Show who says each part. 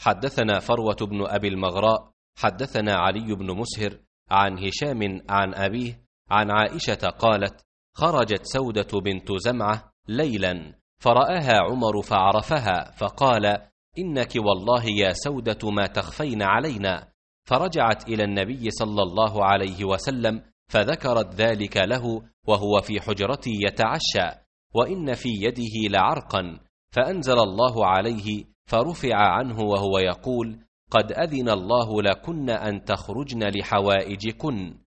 Speaker 1: حدثنا فروة بن أبي المغراء حدثنا علي بن مسهر عن هشام عن أبيه عن عائشة قالت: خرجت سودة بنت زمعة ليلا فرآها عمر فعرفها فقال: إنك والله يا سودة ما تخفين علينا. فرجعت إلى النبي صلى الله عليه وسلم فذكرت ذلك له وهو في حجرتي يتعشى، وإن في يده لعرقا، فأنزل الله عليه فرفع عنه وهو يقول: قد أذن الله لكن أن تخرجن لحوائجكن.